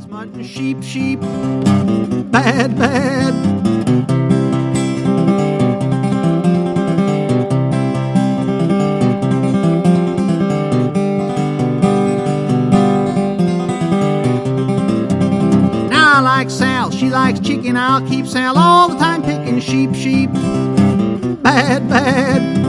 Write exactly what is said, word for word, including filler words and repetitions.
Mutton, sheep, sheep, bad, bad. Now I like Sal, she likes chicken. I'll keep Sal all the time picking sheep, sheep, bad, bad.